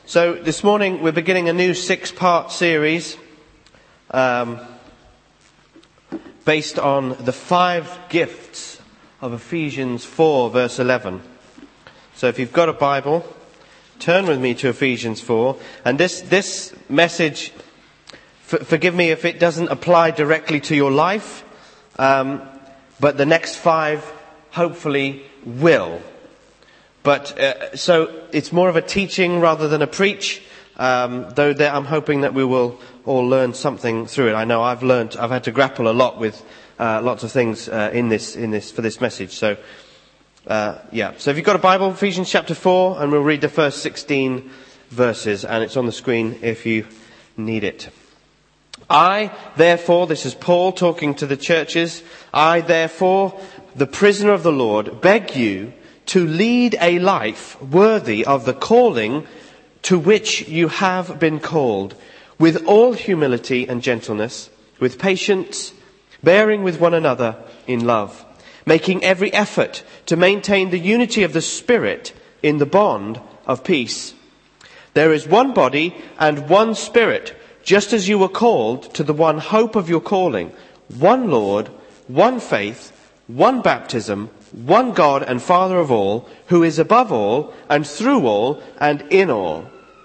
So this morning we're beginning a new 6-part series based on the 5 gifts of Ephesians 4 verse 11. So if you've got a Bible, turn with me to Ephesians 4. And this message, forgive me if it doesn't apply directly to your life, but the next 5 hopefully will. But so it's more of a teaching rather than a preach, though I'm hoping that we will all learn something through it. I know I've had to grapple a lot with lots of things in this for this message. So So if you've got a Bible, Ephesians chapter 4, and we'll read the first 16 verses, and it's on the screen if you need it. I, therefore, this is Paul talking to the churches, I, therefore, the prisoner of the Lord, beg you to lead a life worthy of the calling to which you have been called, with all humility and gentleness, with patience, bearing with one another in love, making every effort to maintain the unity of the Spirit in the bond of peace. There is one body and one Spirit, just as you were called to the one hope of your calling, one Lord, one faith, one baptism, one God and Father of all, who is above all and through all and in all.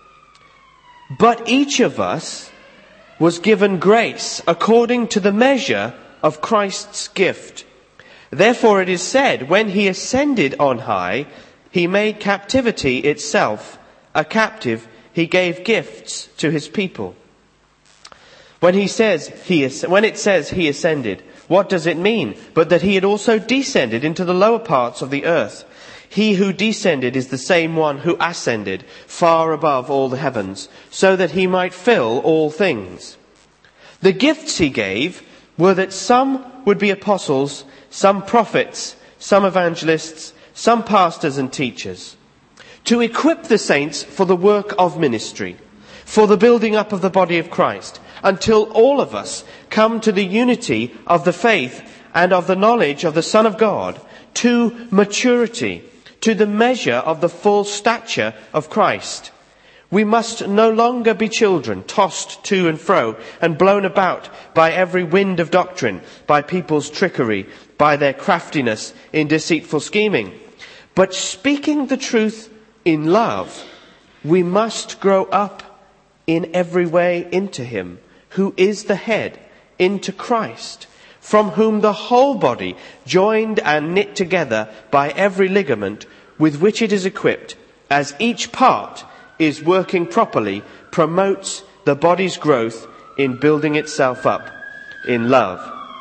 But each of us was given grace according to the measure of Christ's gift. Therefore it is said, when he ascended on high, he made captivity itself a captive. He gave gifts to his people. When it says he ascended, what does it mean? But that he had also descended into the lower parts of the earth. He who descended is the same one who ascended far above all the heavens, so that he might fill all things. The gifts he gave were that some would be apostles, some prophets, some evangelists, some pastors and teachers, to equip the saints for the work of ministry, for the building up of the body of Christ, until all of us come to the unity of the faith and of the knowledge of the Son of God, to maturity, to the measure of the full stature of Christ. We must no longer be children, tossed to and fro and blown about by every wind of doctrine, by people's trickery, by their craftiness in deceitful scheming. But speaking the truth in love, we must grow up in every way into him, who is the head, into Christ, from whom the whole body, joined and knit together by every ligament with which it is equipped, as each part is working properly, promotes the body's growth in building itself up in love.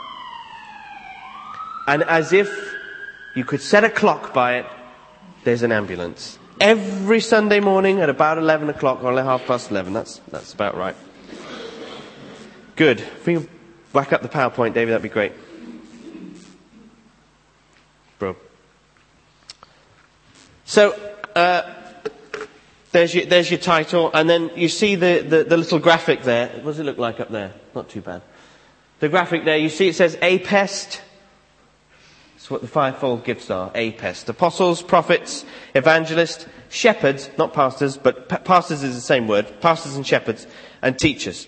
And as if you could set a clock by it, there's an ambulance. Every Sunday morning at about 11 o'clock or 11:30. That's about right. Good. If we can whack up the PowerPoint, David, that'd be great. Bro. So, there's your title, and then you see the little graphic there. What does it look like up there? Not too bad. The graphic there, you see it says APEST. That's what the fivefold gifts are, APEST. Apostles, prophets, evangelists, shepherds, not pastors, but pastors is the same word, pastors and shepherds, and teachers.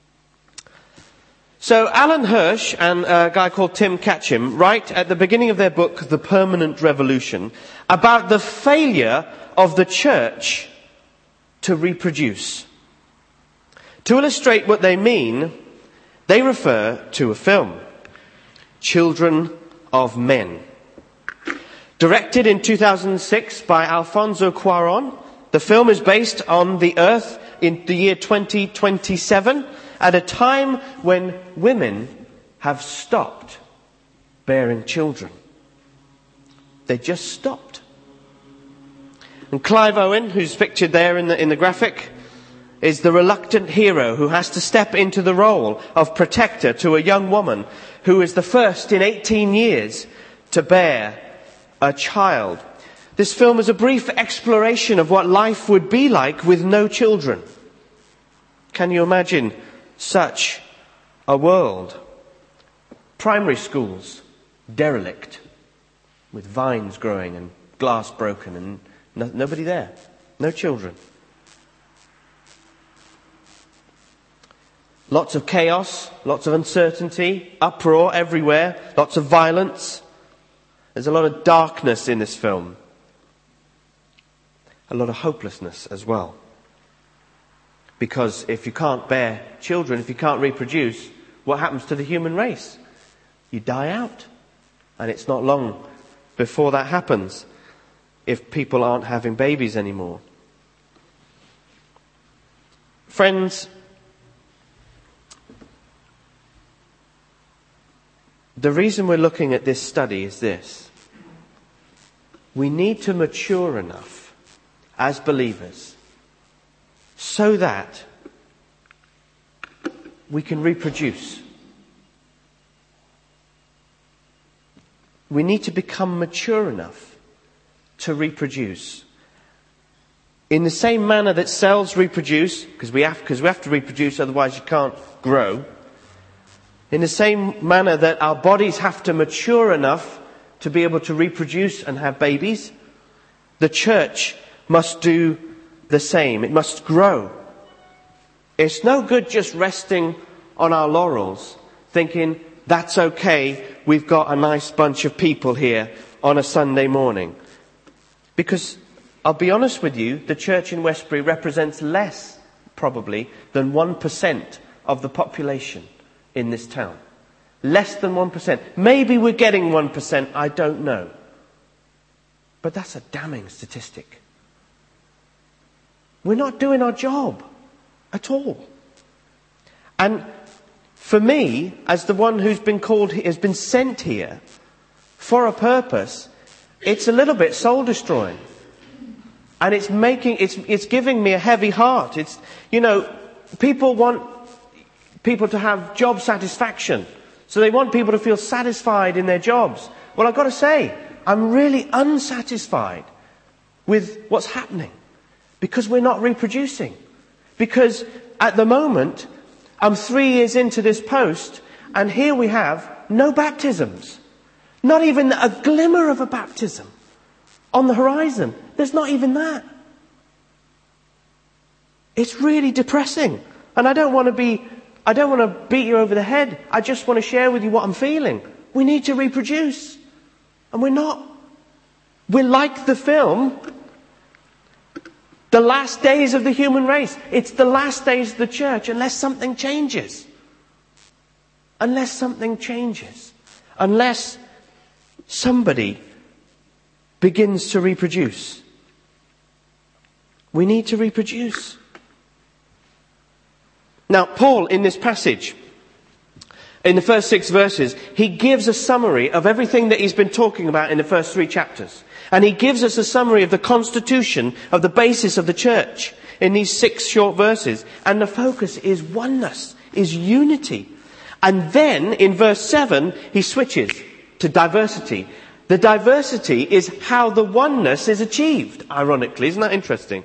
So Alan Hirsch and a guy called Tim Catchim write at the beginning of their book, The Permanent Revolution, about the failure of the church to reproduce. To illustrate what they mean, they refer to a film, Children of Men. Directed in 2006 by Alfonso Cuarón, the film is based on the earth in the year 2027, at a time when women have stopped bearing children. They just stopped. And Clive Owen, who's pictured there in the graphic, is the reluctant hero who has to step into the role of protector to a young woman who is the first in 18 years to bear a child. This film is a brief exploration of what life would be like with no children. Can you imagine such a world? Primary schools, derelict, with vines growing and glass broken and nobody there. No children. Lots of chaos, lots of uncertainty, uproar everywhere, lots of violence. There's a lot of darkness in this film. A lot of hopelessness as well. Because if you can't bear children, if you can't reproduce, what happens to the human race? You die out. And it's not long before that happens, if people aren't having babies anymore. Friends, the reason we're looking at this study is this. We need to mature enough as believers so that we can reproduce. We need to become mature enough to reproduce. In the same manner that cells reproduce, because we have to reproduce, otherwise you can't grow. In the same manner that our bodies have to mature enough to be able to reproduce and have babies, the church must do the same. It must grow. It's no good just resting on our laurels, thinking, that's okay, we've got a nice bunch of people here on a Sunday morning. Because, I'll be honest with you, the church in Westbury represents less, probably, than 1% of the population in this town. Less than 1%. Maybe we're getting 1%, I don't know. But that's a damning statistic. We're not doing our job at all. And for me, as the one who's been called, has been sent here for a purpose, it's a little bit soul destroying. And it's giving me a heavy heart. People want people to have job satisfaction. So they want people to feel satisfied in their jobs. Well, I've got to say, I'm really unsatisfied with what's happening. Because we're not reproducing. Because at the moment, I'm 3 years into this post, and here we have no baptisms. Not even a glimmer of a baptism on the horizon. There's not even that. It's really depressing. And I don't want to beat you over the head. I just want to share with you what I'm feeling. We need to reproduce. And we're not. We're like the film, The Last Days of the Human Race. It's the last days of the church unless something changes. Unless something changes. Unless somebody begins to reproduce. We need to reproduce. Now, Paul, in this passage, in the first 6 verses, he gives a summary of everything that he's been talking about in the first 3 chapters. And he gives us a summary of the constitution of the basis of the church in these 6 short verses. And the focus is oneness, is unity. And then, in verse 7, he switches to diversity. The diversity is how the oneness is achieved, ironically. Isn't that interesting?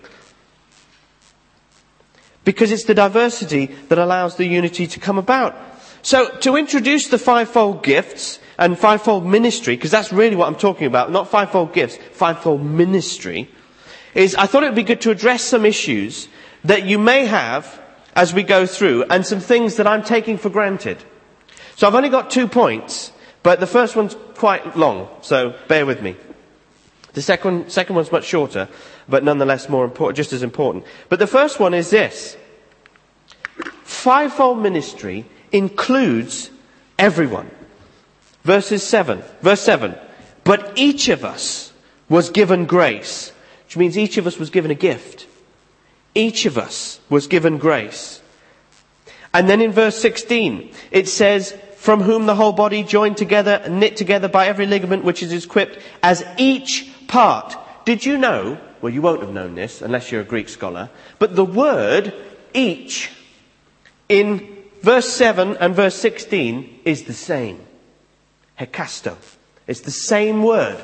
Because it's the diversity that allows the unity to come about. So, to introduce the fivefold gifts and fivefold ministry, because that's really what I'm talking about, not fivefold gifts, fivefold ministry, is I thought it would be good to address some issues that you may have as we go through, and some things that I'm taking for granted. So I've only got 2 points, but the first one's quite long, so bear with me. The second one's much shorter, but nonetheless more important, just as important. But the first one is this. Fivefold ministry includes everyone. Verse 7. But each of us was given grace, which means each of us was given a gift. Each of us was given grace. And then in verse 16, it says, from whom the whole body joined together and knit together by every ligament which is equipped as each part. Did you know, well, you won't have known this unless you're a Greek scholar, but the word each in verse 7 and verse 16 is the same. Hekasto. It's the same word.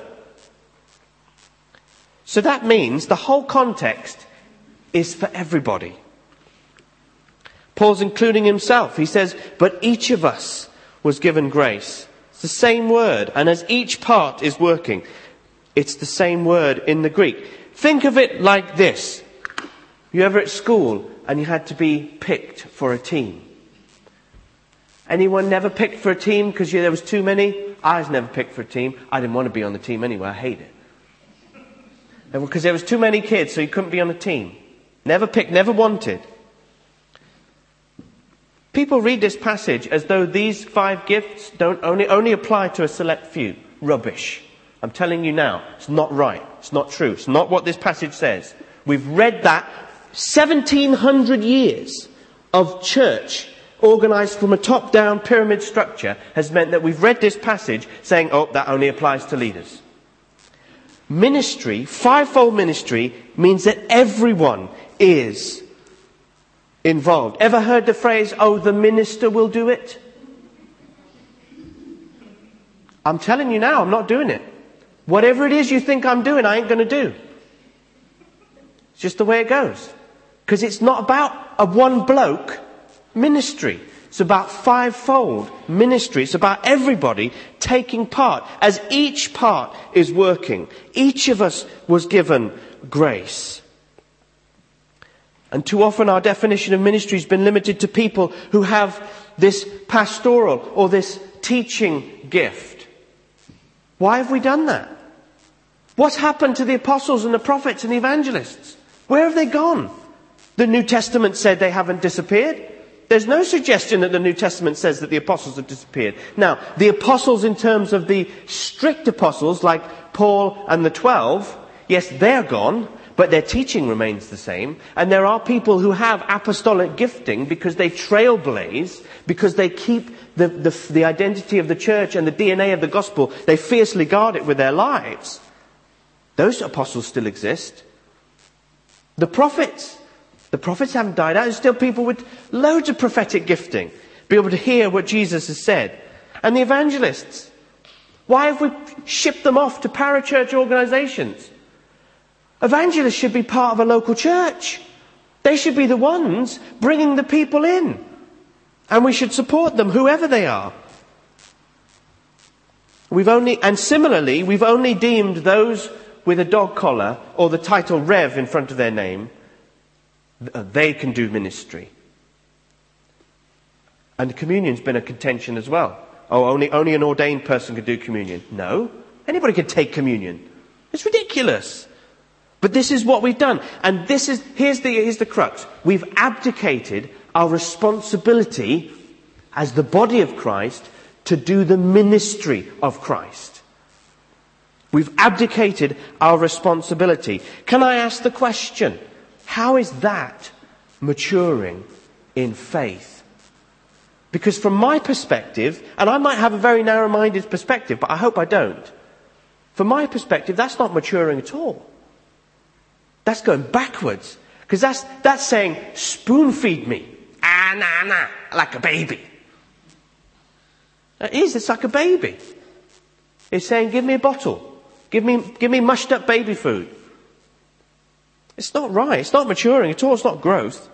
So that means the whole context is for everybody. Paul's including himself. He says, but each of us was given grace. It's the same word. And as each part is working, it's the same word in the Greek. Think of it like this. You ever at school and you had to be picked for a team? Anyone never picked for a team because there was too many? I was never picked for a team. I didn't want to be on the team anyway. I hate it. Because there was too many kids, so you couldn't be on a team. Never picked, never wanted. People read this passage as though these 5 gifts don't only apply to a select few. Rubbish. I'm telling you now, it's not right. It's not true. It's not what this passage says. We've read that 1700 years of church organised from a top-down pyramid structure has meant that we've read this passage saying, oh, that only applies to leaders. Ministry, fivefold ministry, means that everyone is involved. Ever heard the phrase, oh, the minister will do it? I'm telling you now, I'm not doing it. Whatever it is you think I'm doing, I ain't going to do. It's just the way it goes. Because it's not about a one bloke ministry. It's about fivefold ministry. It's about everybody taking part. As each part is working, each of us was given grace. And too often our definition of ministry has been limited to people who have this pastoral or this teaching gift. Why have we done that? What's happened to the apostles and the prophets and the evangelists? Where have they gone? The New Testament said they haven't disappeared. There's no suggestion that the New Testament says that the apostles have disappeared. Now, the apostles in terms of the strict apostles like Paul and the 12, yes, they're gone, but their teaching remains the same. And there are people who have apostolic gifting because they trailblaze, because they keep the identity of the church and the DNA of the gospel. They fiercely guard it with their lives. Those apostles still exist. The prophets haven't died out. There's still people with loads of prophetic gifting, be able to hear what Jesus has said. And the evangelists, why have we shipped them off to parachurch organisations? Evangelists should be part of a local church. They should be the ones bringing the people in. And we should support them, whoever they are. And similarly, we've only deemed those with a dog collar or the title Rev in front of their name, they can do ministry. And communion's been a contention as well. Oh, only an ordained person can do communion. No, anybody can take communion. It's ridiculous. But this is what we've done. And here's the crux. We've abdicated our responsibility as the body of Christ to do the ministry of Christ. We've abdicated our responsibility. Can I ask the question, how is that maturing in faith? Because from my perspective, and I might have a very narrow-minded perspective, but I hope I don't. From my perspective, that's not maturing at all. That's going backwards. Because that's saying, spoon feed me. Like a baby. It is, it's like a baby. It's saying, give me a bottle. Give me mushed up baby food. It's not right. It's not maturing at all. It's not growth.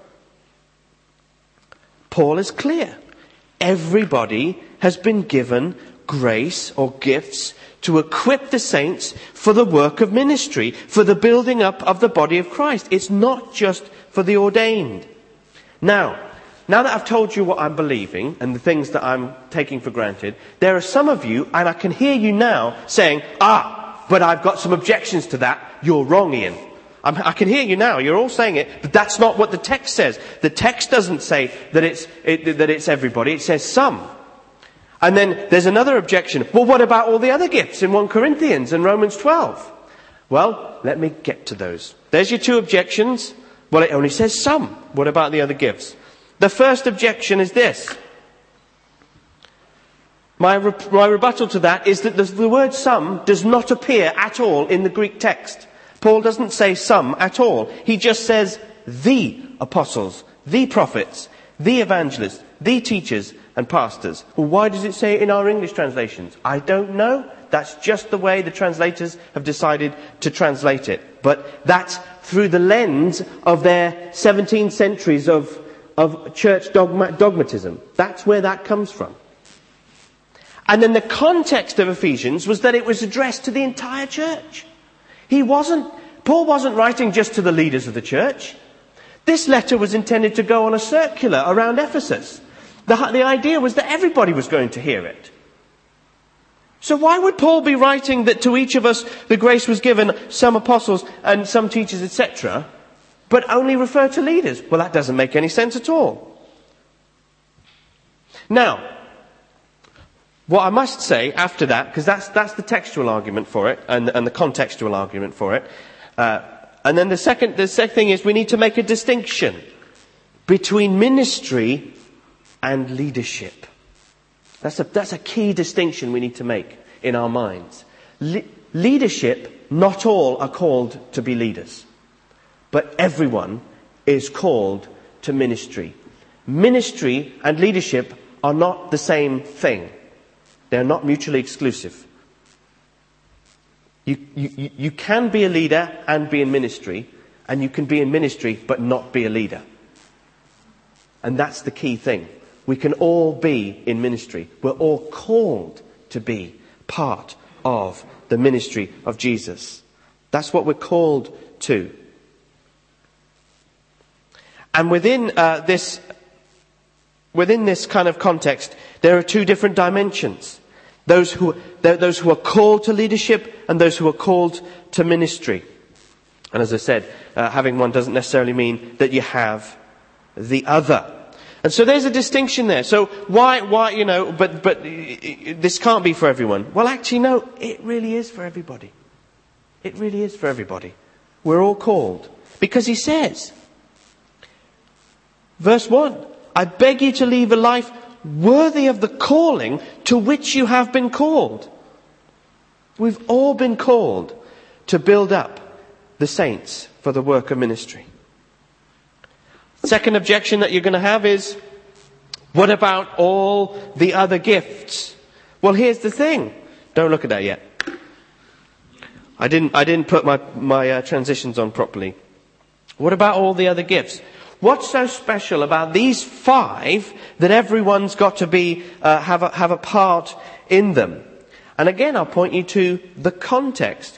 Paul is clear. Everybody has been given grace or gifts to equip the saints for the work of ministry, for the building up of the body of Christ. It's not just for the ordained. Now that I've told you what I'm believing and the things that I'm taking for granted, there are some of you, and I can hear you now saying, but I've got some objections to that. You're wrong, Ian. I can hear you now. You're all saying it, but that's not what the text says. The text doesn't say that it's everybody. It says some. And then there's another objection. Well, what about all the other gifts in 1 Corinthians and Romans 12? Well, let me get to those. There's your 2 objections. Well, it only says some. What about the other gifts? The first objection is this. My rebuttal to that is that the word some does not appear at all in the Greek text. Paul doesn't say some at all. He just says the apostles, the prophets, the evangelists, the teachers and pastors. Well, why does it say it in our English translations? I don't know. That's just the way the translators have decided to translate it. But that's through the lens of their 17 centuries of church dogmatism. That's where that comes from. And then the context of Ephesians was that it was addressed to the entire church. Paul wasn't writing just to the leaders of the church. This letter was intended to go on a circular around Ephesus. The idea was that everybody was going to hear it. So why would Paul be writing that to each of us the grace was given, some apostles and some teachers, etc., but only refer to leaders? Well, that doesn't make any sense at all. Now, what I must say after that, because that's the textual argument for it and the contextual argument for it, and then the second thing is we need to make a distinction between ministry and leadership. That's a key distinction we need to make in our minds. Leadership, not all are called to be leaders, but everyone is called to ministry. Ministry and leadership are not the same thing. They're not mutually exclusive. You can be a leader and be in ministry, and you can be in ministry but not be a leader. And that's the key thing. We can all be in ministry. We're all called to be part of the ministry of Jesus. That's what we're called to. And within this kind of context, there are two different dimensions. Those who are called to leadership and those who are called to ministry. And as I said, having one doesn't necessarily mean that you have the other. And so there's a distinction there. So why, but this can't be for everyone. Well, actually, no, it really is for everybody. It really is for everybody. We're all called. Because he says, verse 1, I beg you to lead a life worthy of the calling to which you have been called. We've all been called to build up the saints for the work of ministry. Second objection that you're going to have is, what about all the other gifts? Well, here's the thing. Don't look at that yet. I didn't put my transitions on properly. What about all the other gifts? What's so special about these 5 that everyone's got to be have a part in them? And again, I'll point you to the context.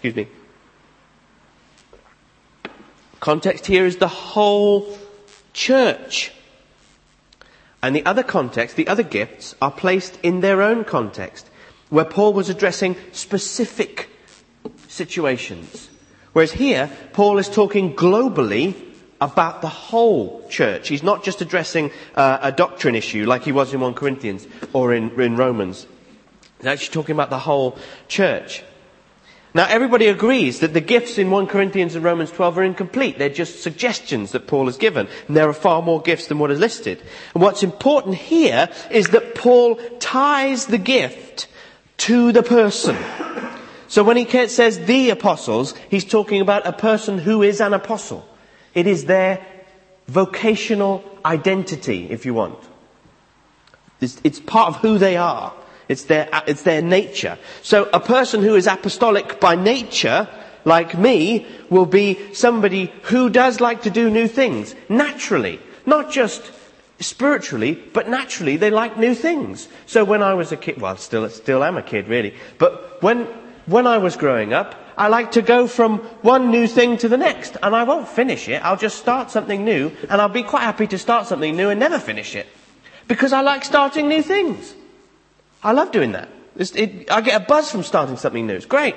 Context here is the whole church. And the other context, the other gifts, are placed in their own context, where Paul was addressing specific situations. Whereas here, Paul is talking globally about the whole church. He's not just addressing a doctrine issue like he was in 1 Corinthians or in Romans. He's actually talking about the whole church. Now, everybody agrees that the gifts in 1 Corinthians and Romans 12 are incomplete. They're just suggestions that Paul has given. And there are far more gifts than what is listed. And what's important here is that Paul ties the gift to the person. So when he says the apostles, he's talking about a person who is an apostle. It is their vocational identity, if you want. It's part of who they are. It's their nature. So a person who is apostolic by nature, like me, will be somebody who does like to do new things. Naturally. Not just spiritually, but naturally they like new things. So when I was a kid, well, still am a kid really, but when I was growing up, I like to go from one new thing to the next, and I won't finish it. I'll just start something new, and I'll be quite happy to start something new and never finish it. Because I like starting new things. I love doing that. I get a buzz from starting something new. It's great.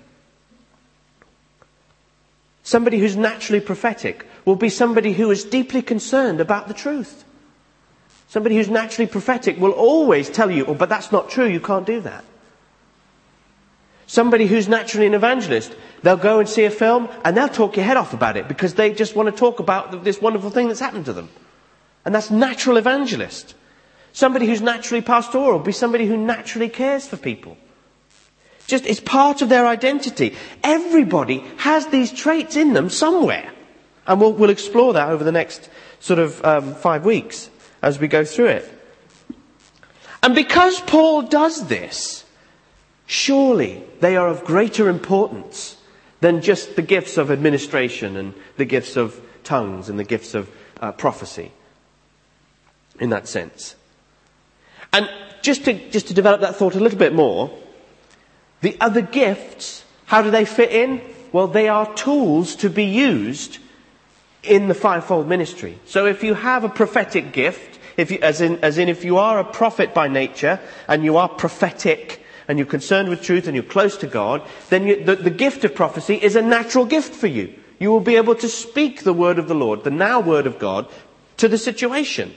Somebody who's naturally prophetic will be somebody who is deeply concerned about the truth. Somebody who's naturally prophetic will always tell you, oh, but that's not true, you can't do that. Somebody who's naturally an evangelist, they'll go and see a film and they'll talk your head off about it because they just want to talk about this wonderful thing that's happened to them. And that's natural evangelist. Somebody who's naturally pastoral will be somebody who naturally cares for people. It's part of their identity. Everybody has these traits in them somewhere. And we'll explore that over the next sort of 5 weeks as we go through it. And because Paul does this, surely they are of greater importance than just the gifts of administration and the gifts of tongues and the gifts of prophecy. In that sense. And just to develop that thought a little bit more, the other gifts, how do they fit in? Well, they are tools to be used in the fivefold ministry. So if you have a prophetic gift, As in if you are a prophet by nature and you are prophetic and you're concerned with truth and you're close to God, then the gift of prophecy is a natural gift for you. You will be able to speak the word of the Lord, the now word of God, to the situation.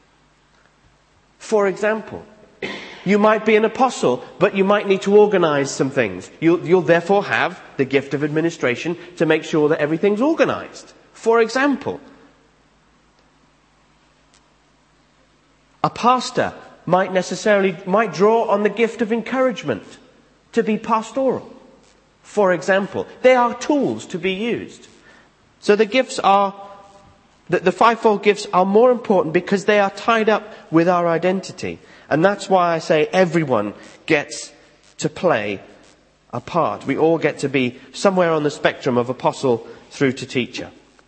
For example, you might be an apostle, but you might need to organize some things. You'll therefore have the gift of administration to make sure that everything's organized. For example, a pastor might draw on the gift of encouragement to be pastoral. For example, they are tools to be used. So the fivefold gifts are more important because they are tied up with our identity. And that's why I say everyone gets to play a part. We all get to be somewhere on the spectrum of apostle through to teacher.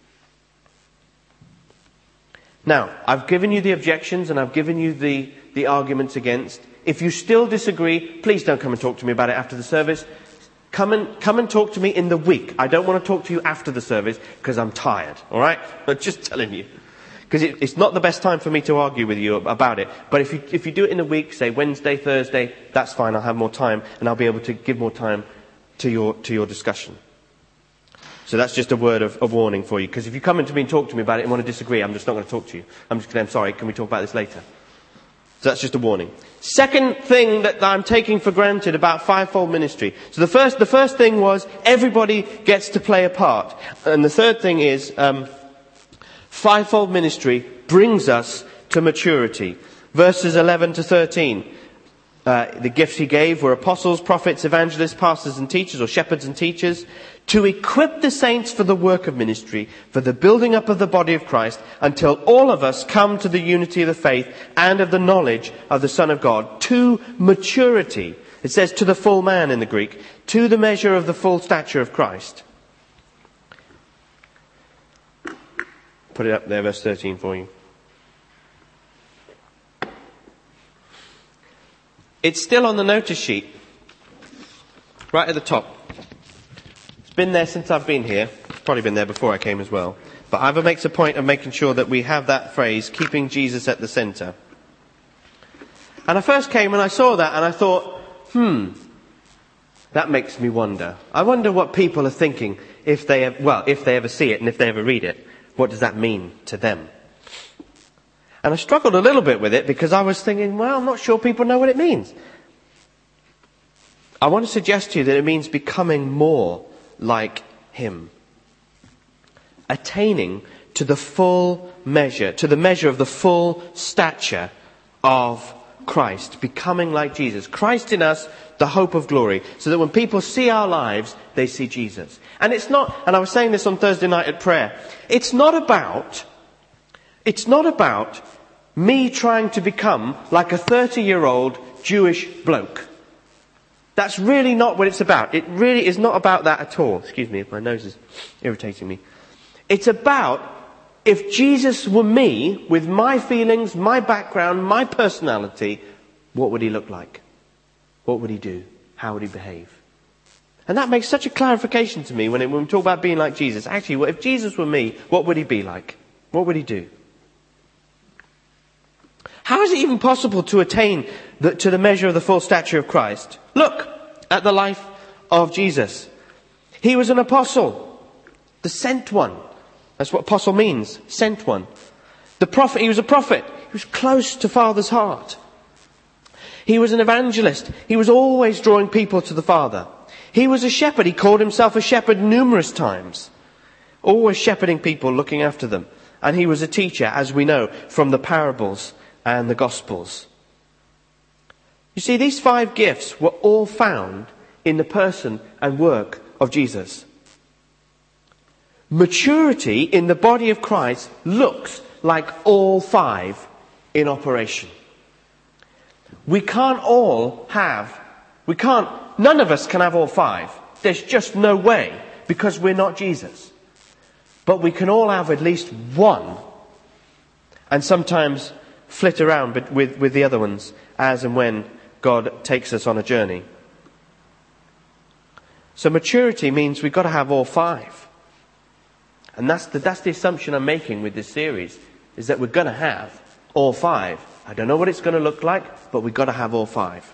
Now, I've given you the objections and I've given you the arguments against. If you still disagree, please don't come and talk to me about it after the service. Come and talk to me in the week. I don't want to talk to you after the service because I'm tired, all right? I'm just telling you. Because it's not the best time for me to argue with you about it. But if you do it in a week, say Wednesday, Thursday, that's fine. I'll have more time and I'll be able to give more time to your discussion. So that's just a word of warning for you. Because if you come in to me and talk to me about it and want to disagree, I'm just not going to talk to you. I'm just going to say, I'm sorry, can we talk about this later? So that's just a warning. Second thing that I'm taking for granted about fivefold ministry. So the first thing was everybody gets to play a part. And the third thing is fivefold ministry brings us to maturity. Verses 11 to 13. The gifts he gave were apostles, prophets, evangelists, pastors and teachers, or shepherds and teachers, to equip the saints for the work of ministry, for the building up of the body of Christ, until all of us come to the unity of the faith and of the knowledge of the Son of God, to maturity. It says to the full man in the Greek, to the measure of the full stature of Christ. Put it up there, verse 13 for you. It's still on the notice sheet, right at the top. It's been there since I've been here. It's probably been there before I came as well. But Ivor makes a point of making sure that we have that phrase, keeping Jesus at the centre. And I first came and I saw that and I thought, that makes me wonder. I wonder what people are thinking if they ever see it and if they ever read it. What does that mean to them? And I struggled a little bit with it because I was thinking, well, I'm not sure people know what it means. I want to suggest to you that it means becoming more like him. Attaining to the full measure, to the measure of the full stature of Christ. Becoming like Jesus. Christ in us, the hope of glory. So that when people see our lives, they see Jesus. And it's not, and I was saying this on Thursday night at prayer, it's not about me trying to become like a 30-year-old Jewish bloke. That's really not what it's about. It really is not about that at all. Excuse me if my nose is irritating me. It's about if Jesus were me, with my feelings, my background, my personality, what would he look like? What would he do? How would he behave? And that makes such a clarification to me when we talk about being like Jesus. Actually, if Jesus were me, what would he be like? What would he do? How is it even possible to attain to the measure of the full stature of Christ? Look at the life of Jesus. He was an apostle, the sent one. That's what apostle means, sent one. The prophet, he was a prophet. He was close to Father's heart. He was an evangelist. He was always drawing people to the Father. He was a shepherd. He called himself a shepherd numerous times. Always shepherding people, looking after them. And he was a teacher, as we know, from the parables and the Gospels. You see, these 5 gifts were all found in the person and work of Jesus. Maturity in the body of Christ looks like all 5 in operation. None of us can have all 5. There's just no way, because we're not Jesus. But we can all have at least one, and sometimes flit around with the other ones as and when God takes us on a journey. So maturity means we've got to have all 5. And that's the assumption I'm making with this series, is that we're going to have all 5. I don't know what it's going to look like, but we've got to have all 5.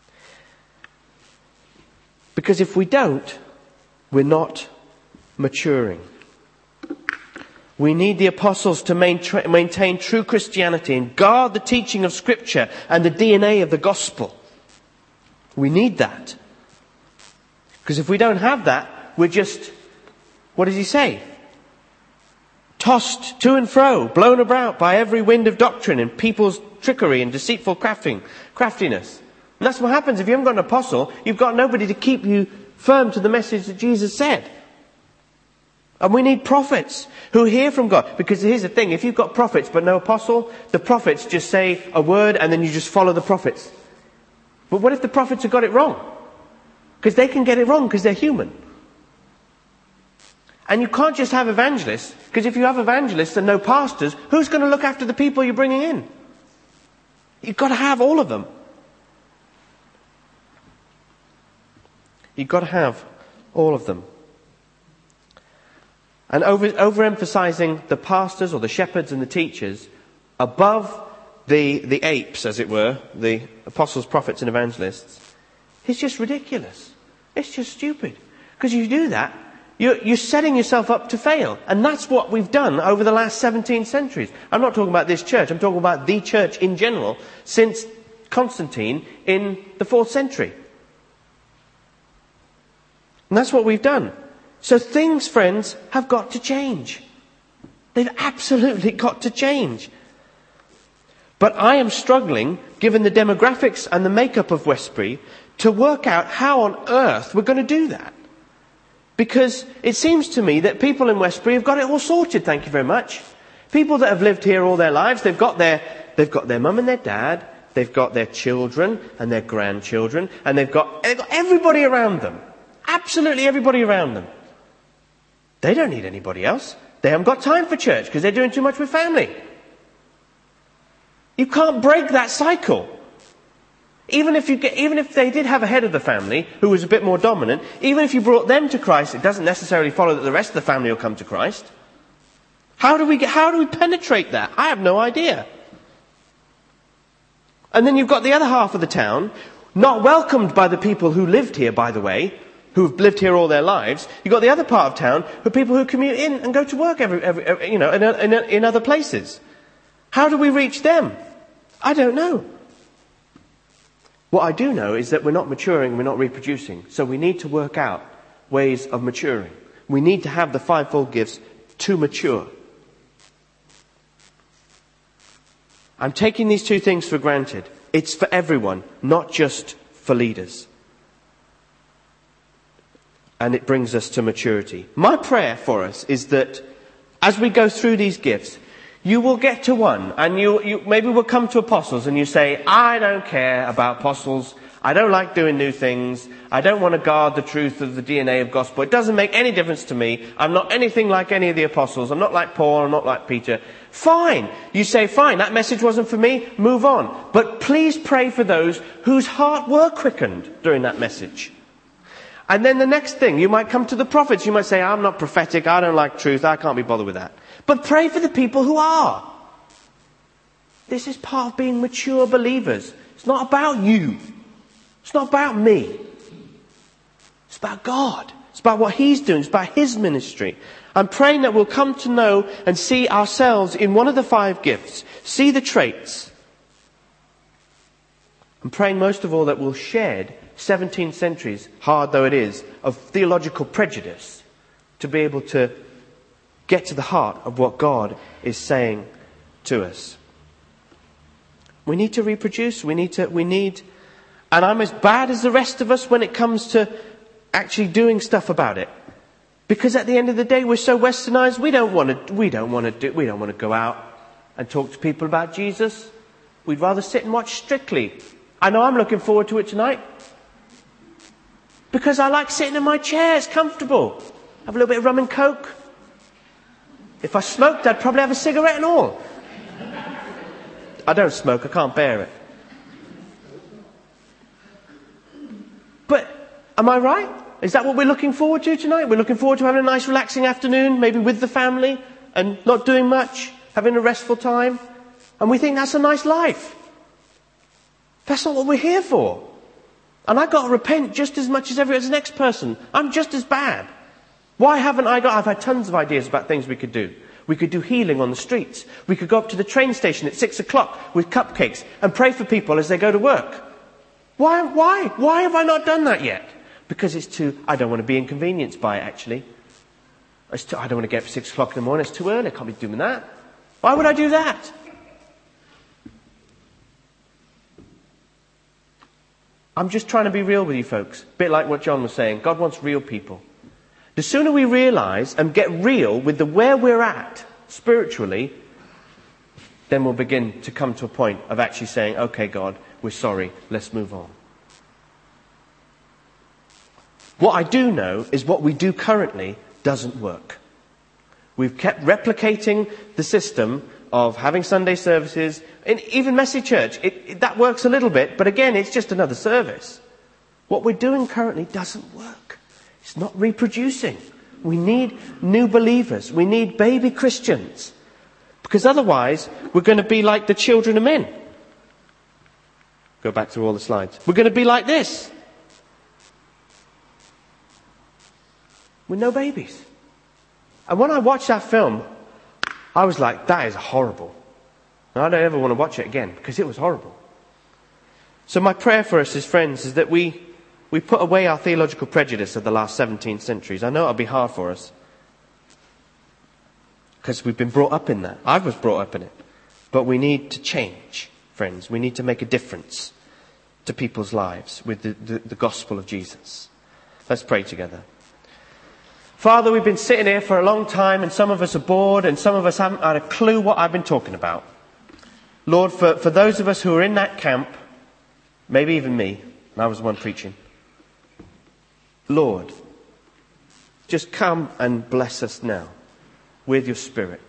Because if we don't, we're not maturing. We need the apostles to maintain true Christianity and guard the teaching of Scripture and the DNA of the gospel. We need that. Because if we don't have that, we're just, what does he say? Tossed to and fro, blown about by every wind of doctrine and people's trickery and deceitful craftiness. And that's what happens if you haven't got an apostle. You've got nobody to keep you firm to the message that Jesus said. And we need prophets who hear from God. Because here's the thing, if you've got prophets but no apostle, the prophets just say a word and then you just follow the prophets. But what if the prophets have got it wrong? Because they can get it wrong because they're human. And you can't just have evangelists, because if you have evangelists and no pastors, who's going to look after the people you're bringing in? You've got to have all of them. You've got to have all of them. And overemphasizing the pastors or the shepherds and the teachers above the apes, as it were, the apostles, prophets and evangelists, is just ridiculous. It's just stupid. Because you do that, you're setting yourself up to fail. And that's what we've done over the last 17 centuries. I'm not talking about this church. I'm talking about the church in general since Constantine in the 4th century. And that's what we've done. So things, friends, have got to change. They've absolutely got to change. But I am struggling, given the demographics and the makeup of Westbury, to work out how on earth we're going to do that. Because it seems to me that people in Westbury have got it all sorted, thank you very much. People that have lived here all their lives, they've got their mum and their dad, they've got their children and their grandchildren, and they've got everybody around them. Absolutely everybody around them. They don't need anybody else. They haven't got time for church because they're doing too much with family. You can't break that cycle. Even if they did have a head of the family who was a bit more dominant, even if you brought them to Christ, it doesn't necessarily follow that the rest of the family will come to Christ. How do we penetrate that? I have no idea. And then you've got the other half of the town, not welcomed by the people who lived here, by the way, who've lived here all their lives. You've got the other part of town who are people who commute in and go to work in other places. How do we reach them? I don't know. What I do know is that we're not maturing, we're not reproducing. So we need to work out ways of maturing. We need to have the 5-fold gifts to mature. I'm taking these 2 things for granted. It's for everyone, not just for leaders. And it brings us to maturity. My prayer for us is that as we go through these gifts, you will get to one, and you maybe will come to apostles and you say, I don't care about apostles. I don't like doing new things. I don't want to guard the truth of the DNA of gospel. It doesn't make any difference to me. I'm not anything like any of the apostles. I'm not like Paul. I'm not like Peter. Fine. You say, fine, that message wasn't for me. Move on. But please pray for those whose heart were quickened during that message. And then the next thing, you might come to the prophets. You might say, I'm not prophetic. I don't like truth. I can't be bothered with that. But pray for the people who are. This is part of being mature believers. It's not about you. It's not about me. It's about God. It's about what He's doing. It's about His ministry. I'm praying that we'll come to know and see ourselves in one of the 5 gifts. See the traits. I'm praying most of all that we'll shed 17 centuries, hard though it is, of theological prejudice to be able to get to the heart of what God is saying to us. We need to reproduce. We need, and I'm as bad as the rest of us when it comes to actually doing stuff about it. Because at the end of the day, we're so westernized, we don't want to go out and talk to people about Jesus. We'd rather sit and watch Strictly. I know I'm looking forward to it tonight. Because I like sitting in my chair, it's comfortable. Have a little bit of rum and coke. If I smoked, I'd probably have a cigarette and all. I don't smoke, I can't bear it. But, am I right? Is that what we're looking forward to tonight? We're looking forward to having a nice relaxing afternoon, maybe with the family, and not doing much, having a restful time. And we think that's a nice life. That's not what we're here for. And I've got to repent just as much as the next person. I'm just as bad. Why haven't I've had tons of ideas about things we could do. We could do healing on the streets. We could go up to the train station at 6 o'clock with cupcakes and pray for people as they go to work. Why have I not done that yet? Because I don't want to be inconvenienced by it, actually. I don't want to get up at 6 o'clock in the morning. It's too early. I can't be doing that. Why would I do that? I'm just trying to be real with you folks. A bit like what John was saying. God wants real people. The sooner we realize and get real with where we're at spiritually, then we'll begin to come to a point of actually saying, okay, God, we're sorry, let's move on. What I do know is what we do currently doesn't work. We've kept replicating the system of having Sunday services, and even Messy Church. That works a little bit, but again, it's just another service. What we're doing currently doesn't work. It's not reproducing. We need new believers. We need baby Christians. Because otherwise, we're going to be like the children of men. Go back through all the slides. We're going to be like this. With no babies. And when I watched that film, I was like, that is horrible. And I don't ever want to watch it again, because it was horrible. So my prayer for us as friends is that we put away our theological prejudice of the last 17 centuries. I know it'll be hard for us. Because we've been brought up in that. I was brought up in it. But we need to change, friends. We need to make a difference to people's lives with the gospel of Jesus. Let's pray together. Father, we've been sitting here for a long time, and some of us are bored, and some of us haven't had a clue what I've been talking about. Lord, for those of us who are in that camp, maybe even me, and I was the one preaching, Lord, just come and bless us now with your Spirit.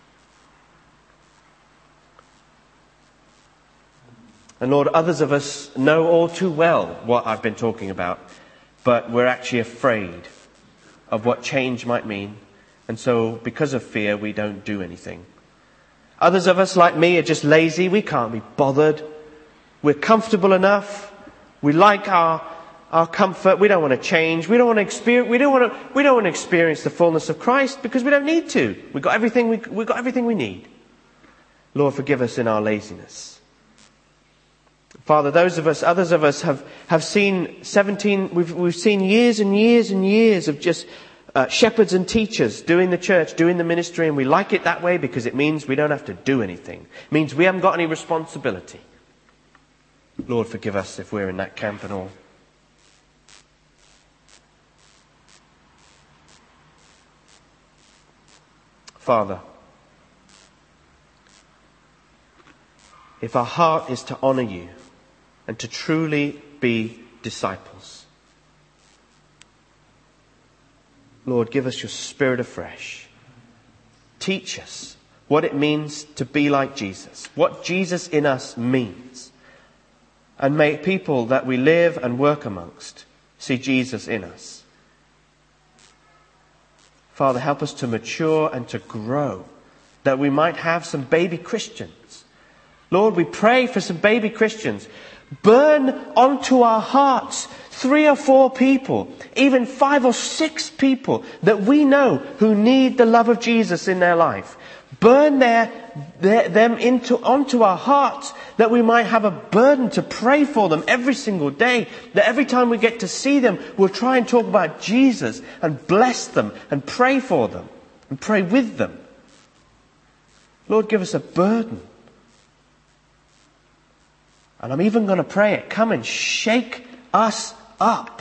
And Lord, others of us know all too well what I've been talking about, but we're actually afraid of what change might mean. And so, because of fear, we don't do anything. Others of us, like me, are just lazy. We can't be bothered. We're comfortable enough. We like our comfort. We don't want to change. We don't want to experience the fullness of Christ because we don't need to. We've got everything we need. Lord, forgive us in our laziness. Father, others of us have seen we've seen years and years and years of just shepherds and teachers doing the church, doing the ministry, and we like it that way because it means we don't have to do anything. It means we haven't got any responsibility. Lord, forgive us if we're in that camp and all. Father, if our heart is to honour you and to truly be disciples, Lord, give us your Spirit afresh. Teach us what it means to be like Jesus, what Jesus in us means. And may people that we live and work amongst see Jesus in us. Father, help us to mature and to grow, that we might have some baby Christians. Lord, we pray for some baby Christians. Burn onto our hearts 3 or 4 people, even 5 or 6 people that we know who need the love of Jesus in their life. Burn them onto our hearts, that we might have a burden to pray for them every single day. That every time we get to see them, we'll try and talk about Jesus and bless them and pray for them and pray with them. Lord, give us a burden. And I'm even going to pray it. Come and shake us up.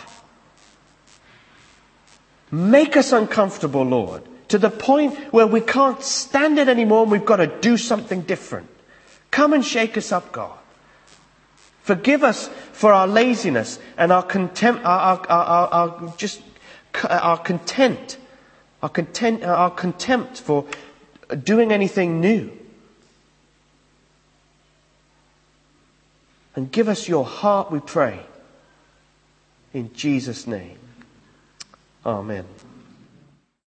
Make us uncomfortable, Lord, to the point where we can't stand it anymore and we've got to do something different. Come and shake us up, God. Forgive us for our laziness and our contempt, our contempt for doing anything new. And give us your heart, we pray. In Jesus' name. Amen.